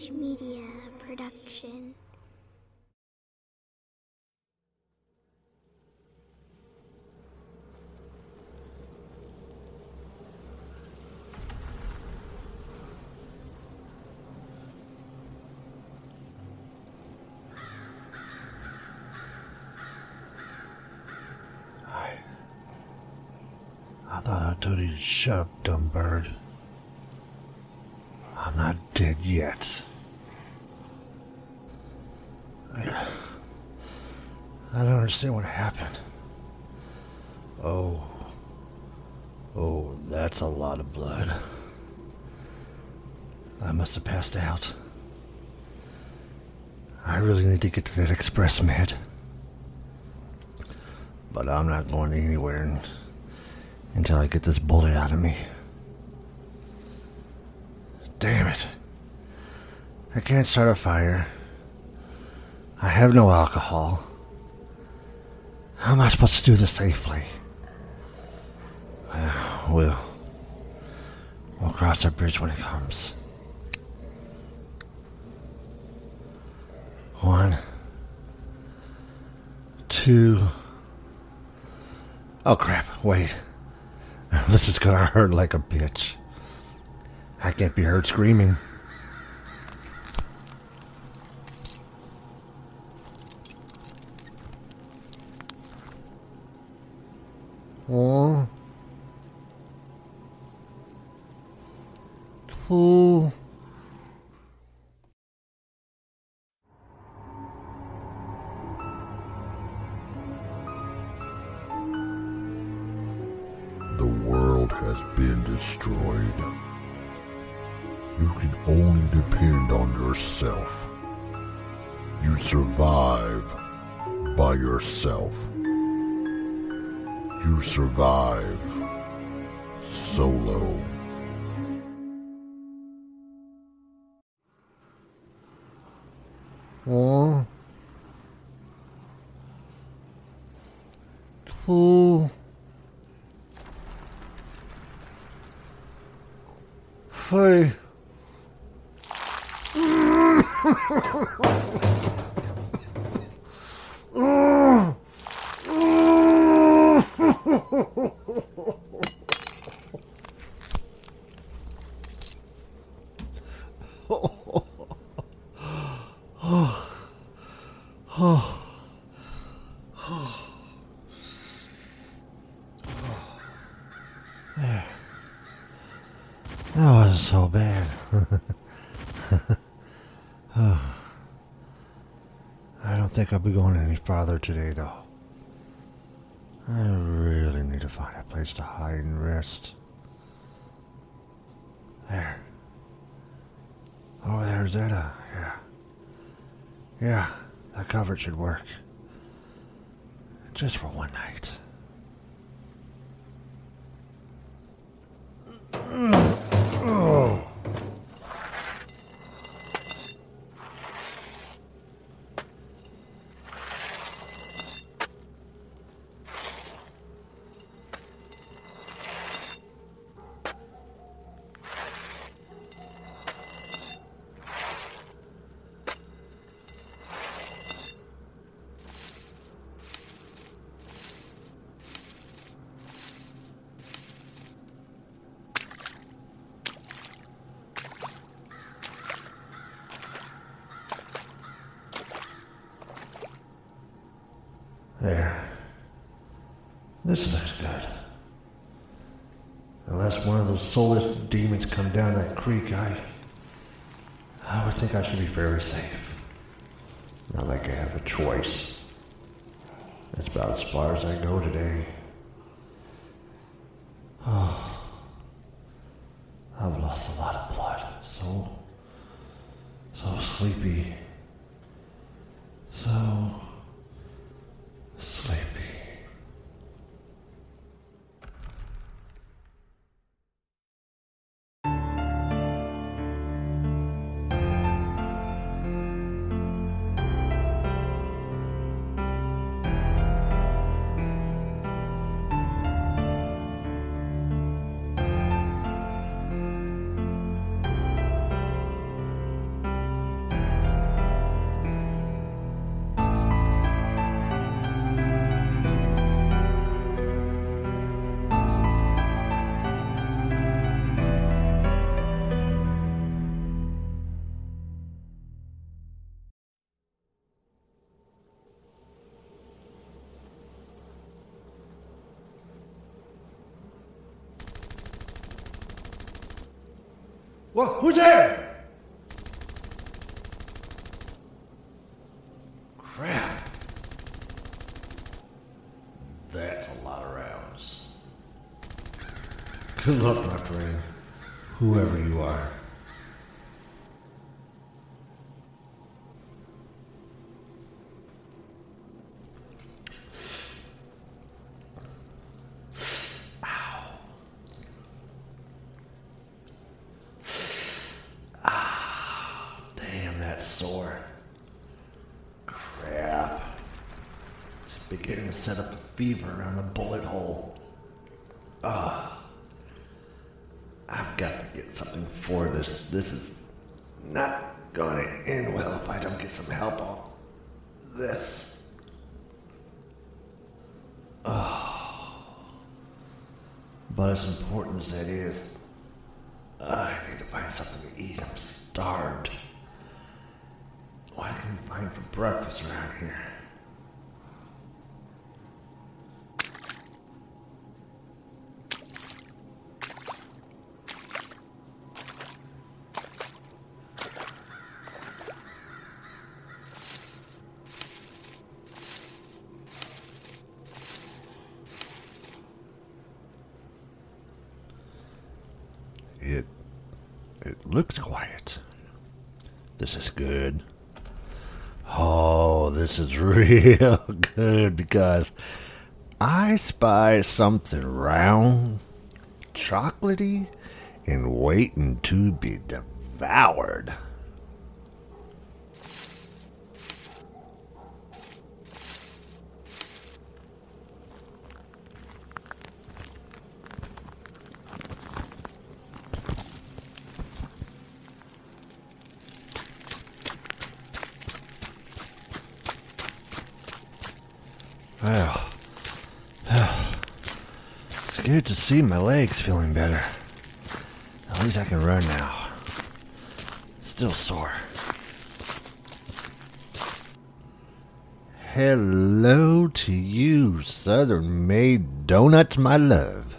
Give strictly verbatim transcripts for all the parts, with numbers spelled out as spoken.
H Media production. I... I thought I told you to shut up, dumb bird. I'm not dead yet. I... I don't understand what happened. Oh... Oh, that's a lot of blood. I must have passed out. I really need to get to that express med. But I'm not going anywhere in, until I get this bullet out of me. Damn it. I can't start a fire. I have no alcohol. How am I supposed to do this safely? Well, we'll, we'll cross that bridge when it comes. One. Two. Oh crap, wait. This is gonna hurt like a bitch. I can't be heard screaming. One. Two. The world has been destroyed. You can only depend on yourself. You survive by yourself. You survive solo. One. Two. Three. That wasn't so bad. I don't think I'll be going any farther today, though. I really need to find a place to hide and rest. There. Over there, Zeta. Yeah. Yeah, that cover should work. Just for one night. Oh. There. This looks good. Unless one of those soulless demons come down that creek, I... I would think I should be fairly safe. Not like I have a choice. That's about as far as I go today. Oh. I've lost a lot of blood. So... So sleepy. So... sleepy. Well, who's there? Crap. That's a lot of rounds. Good luck, my friend. Whoever you are. Sore. Crap. It's beginning to set up a fever around the bullet hole. Ah. I've got to get something for this. This is not going to end well if I don't get some help on this. Oh. But as important as that is, I need to find something to eat. I'm starved. What can we find for breakfast around here? It it looks quiet. This is good. Oh, this is real good because I spy something round, chocolatey, and waiting to be devoured. Well, it's good to see my legs feeling better. At least I can run now. Still sore. Hello to you, Southern Made Donuts, my love.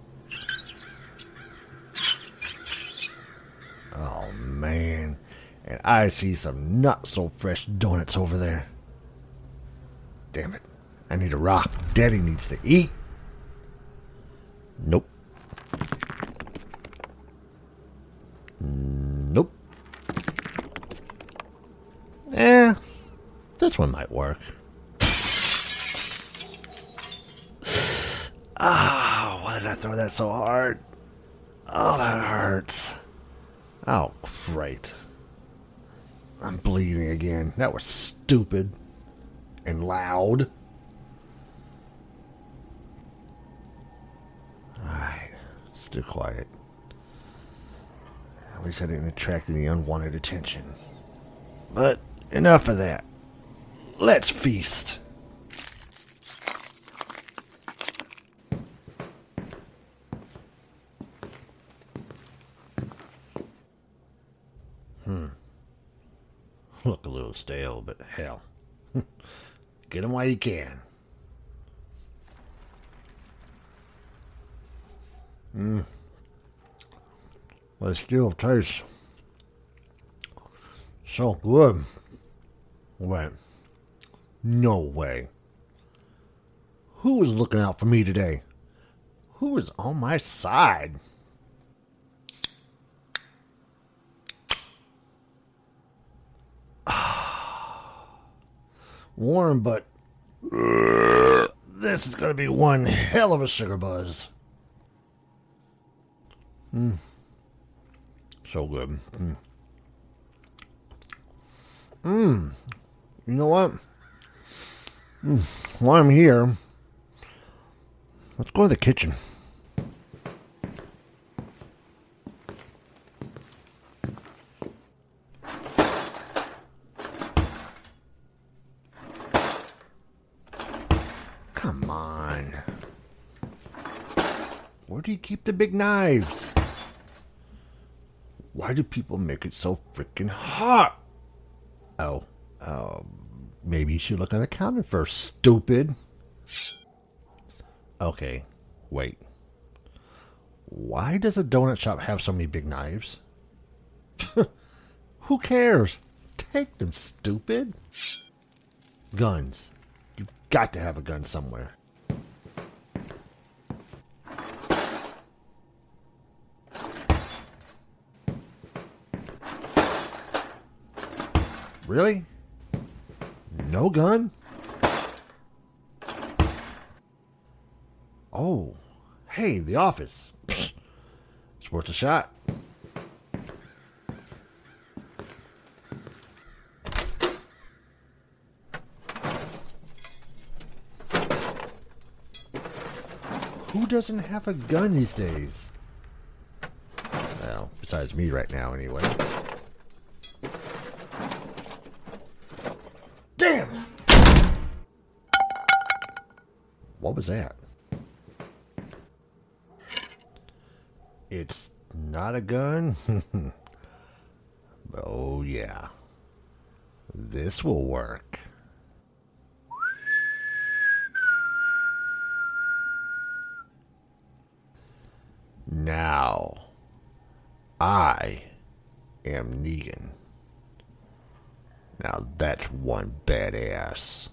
Oh, man. And I see some not-so-fresh donuts over there. Damn it. I need a rock. Daddy needs to eat. Nope. Nope. Eh, this one might work. Ah, why did I throw that so hard? Oh, that hurts. Oh, great. I'm bleeding again. That was stupid and loud. Alright, stay quiet. At least I didn't attract any unwanted attention. But enough of that. Let's feast. Hmm. Look a little stale, but hell. Get them while you can. Mmm. But it still tastes so good. Wait. No way. Who was looking out for me today? Who was on my side? Warm, but uh, this is going to be one hell of a sugar buzz. Mmm. So good. Mmm. Mmm. You know what? Mm. While I'm here, let's go to the kitchen. Come on. Where do you keep the big knives? Why do people make it so freaking hot? Oh, uh, maybe you should look on the counter first, stupid. Okay, wait. Why does a donut shop have so many big knives? Who cares? Take them, stupid. Guns. You've got to have a gun somewhere. Really? No gun? Oh, hey, the office. It's worth a shot. Who doesn't have a gun these days? Well, besides me right now, anyway. Damn! What was that? It's not a gun? Oh, yeah. This will work. Now, I am Negan. Now that's one badass.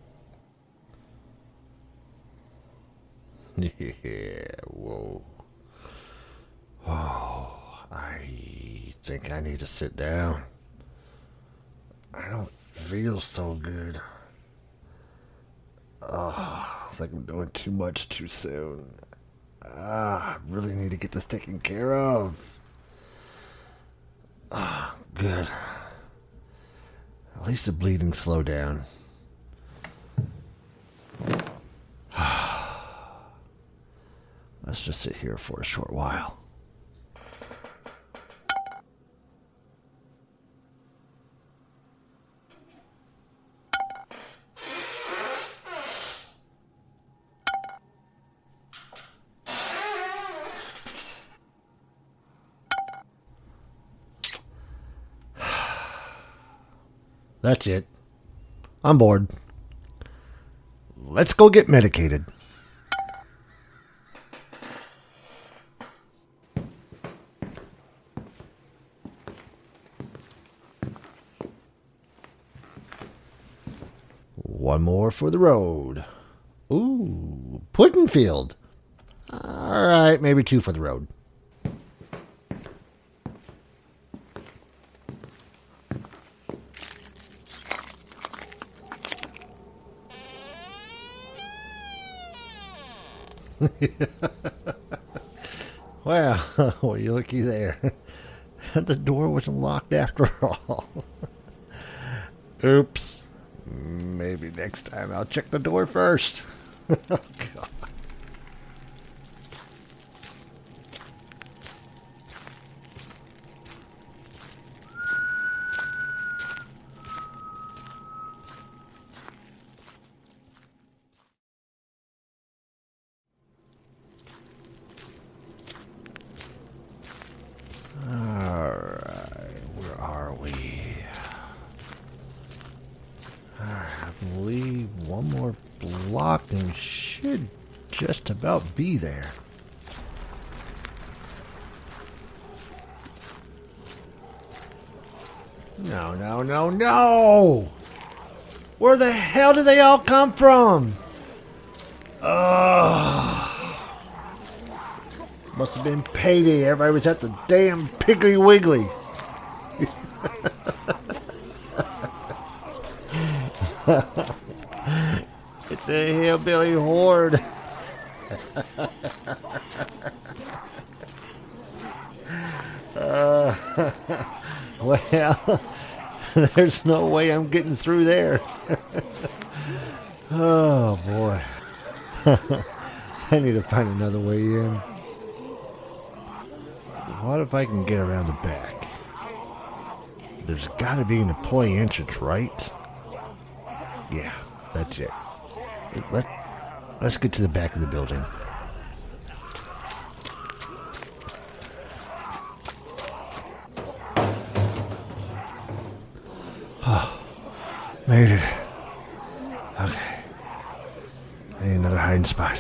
Yeah, whoa. Oh, I think I need to sit down. I don't feel so good. Oh, it's like I'm doing too much too soon. Ah, I really need to get this taken care of. Ah, good. At least the bleeding slowed down. Let's just sit here for a short while. That's it. I'm bored. Let's go get medicated. One more for the road. Ooh, Puddinfield. All right, maybe two for the road. Well, well, you're lucky there. The door wasn't locked after all. Oops. Maybe next time I'll check the door first. Oh, God. And should just about be there. No, no, no, no! Where the hell did they all come from? Ugh. Must have been payday. Everybody was at the damn Piggly Wiggly. It's a hillbilly horde. uh, well, there's no way I'm getting through there. Oh, boy. I need to find another way in. What if I can get around the back? There's got to be an employee entrance, right? Yeah, that's it. Let, let's get to the back of the building. Oh, made it. Okay. I need another hiding spot.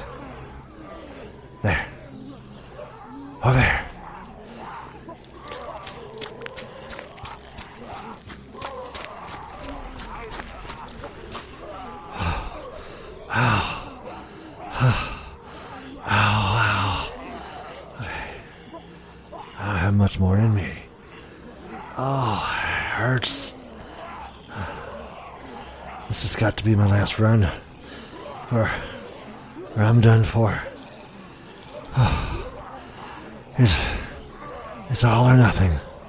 There. Over there. more in me. Oh, it hurts. This has got to be my last run, or, or I'm done for. Oh, it's, it's all or nothing.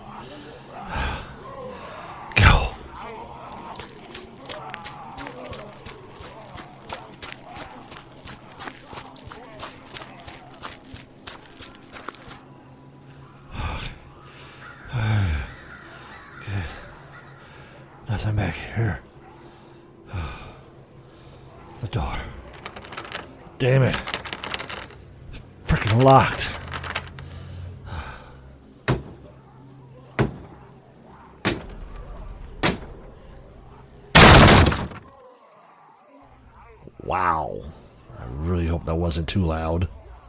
Go. Good. Nothing back here. The door. Damn it. Freaking locked. Wow. I really hope that wasn't too loud.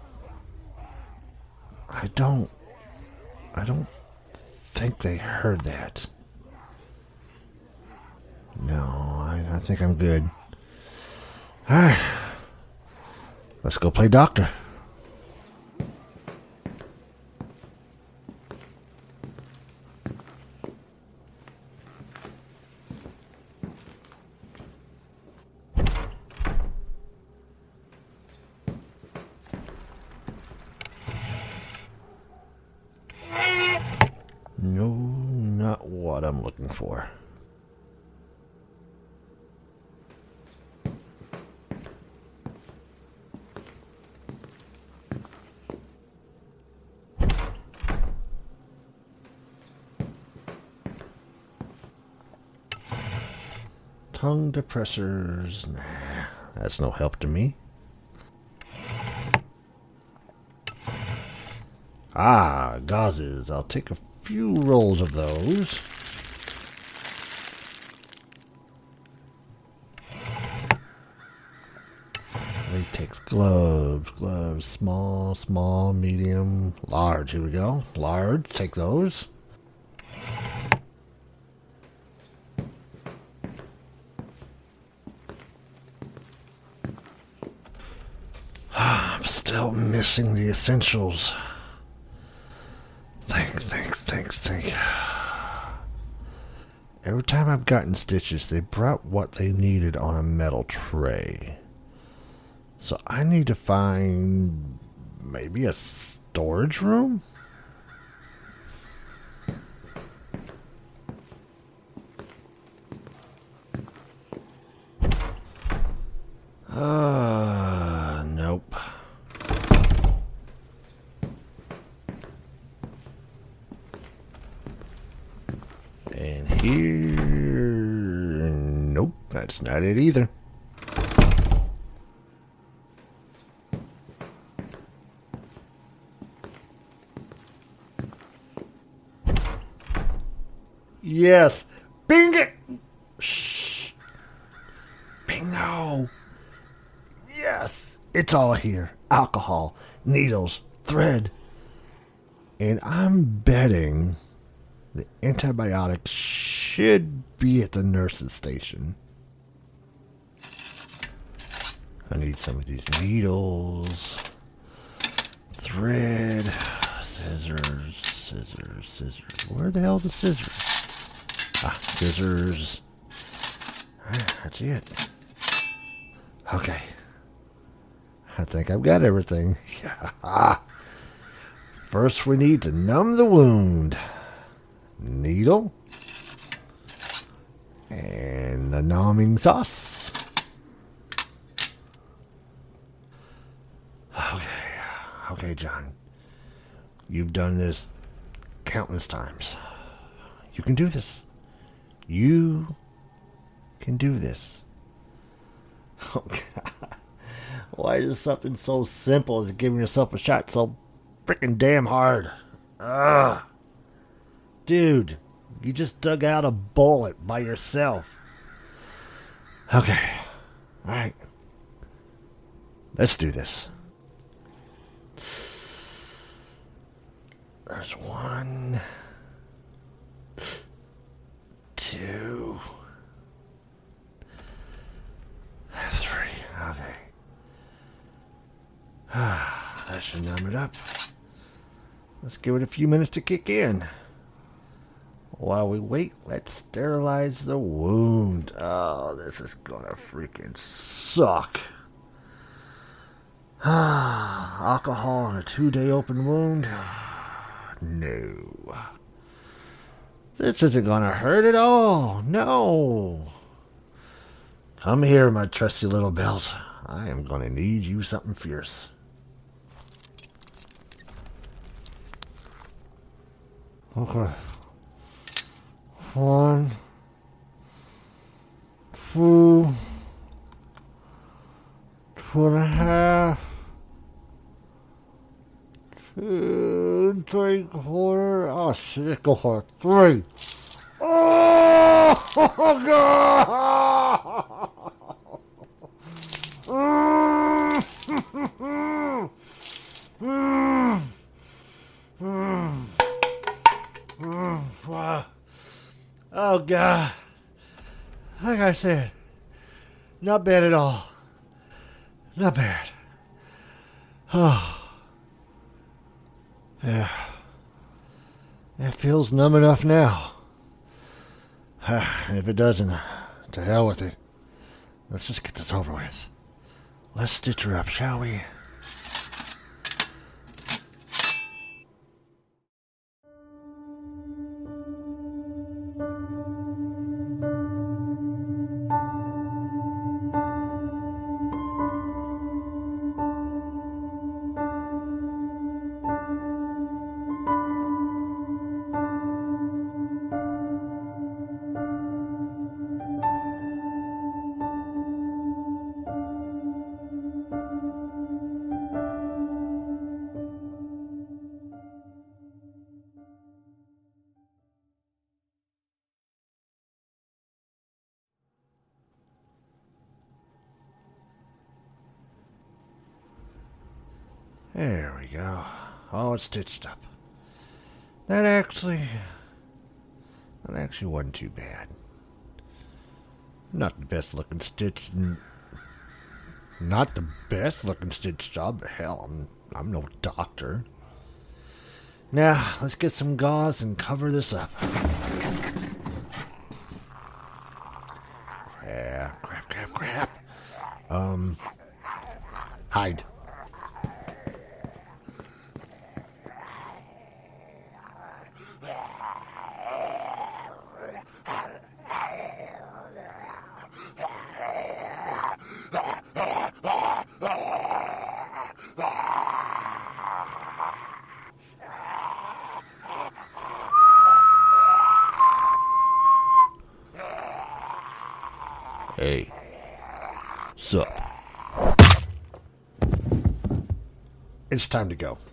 I don't... I don't think they heard that. No, I, I think I'm good. Alright. Let's go play doctor. No, not what I'm looking for. Tongue depressors. Nah, that's no help to me. Ah, gauzes. I'll take a few rolls of those. Latex gloves. Gloves. Small, small, medium, large. Here we go. Large. Take those. I'm still missing the essentials. Think, think, think, think. Every time I've gotten stitches, they brought what they needed on a metal tray. So I need to find maybe a storage room? Uh, nope. And here, nope, that's not it either. Yes, bing it. Shh. Bingo. Yes, it's all here. Alcohol, needles, thread. And I'm betting the antibiotics should be at the nurse's station. I need some of these needles, thread, scissors, scissors, scissors. Where the hell are the scissors? Ah, scissors. Ah, that's it. Okay. I think I've got everything. First, we need to numb the wound. Needle. And the numbing sauce. Okay. Okay, John. You've done this countless times. You can do this. You can do this. Oh, God. Why is something so simple as giving yourself a shot so freaking damn hard? Ugh. Dude, you just dug out a bullet by yourself. Okay. Alright. Let's do this. There's one. Two. Three. Okay. That should numb it up. Let's give it a few minutes to kick in. While we wait, let's sterilize the wound. Oh, this is gonna freaking suck. Alcohol on a two-day open wound? No. This isn't gonna hurt at all. No. Come here, my trusty little belt. I am gonna need you something fierce. Okay. One, two, two and a half, two, three quarter. Oh shit, go for it. Three. Oh, oh God! Oh God. Like I said, not bad at all. Not bad. Oh. Yeah. It feels numb enough now. And if it doesn't, to hell with it. Let's just get this over with. Let's stitch her up, shall we? There we go. All stitched up. That actually... That actually wasn't too bad. Not the best looking stitch... Not the best looking stitch job. Hell, I'm, I'm no doctor. Now, let's get some gauze and cover this up. Crap, crap, crap, crap. Um... Hide. Hey, sup? It's time to go.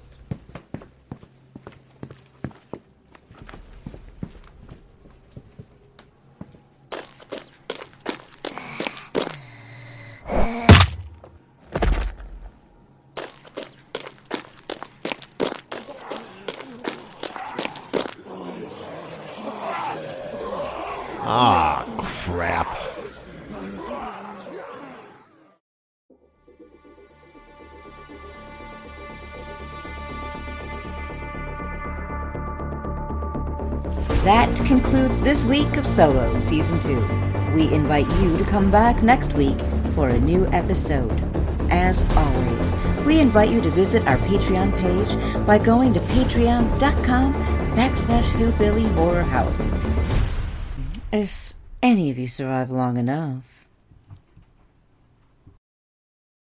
Ah, crap. That concludes this week of Solo Season two. We invite you to come back next week for a new episode. As always, we invite you to visit our Patreon page by going to patreon.com backslash hillbilly horror house. If any of you survive long enough.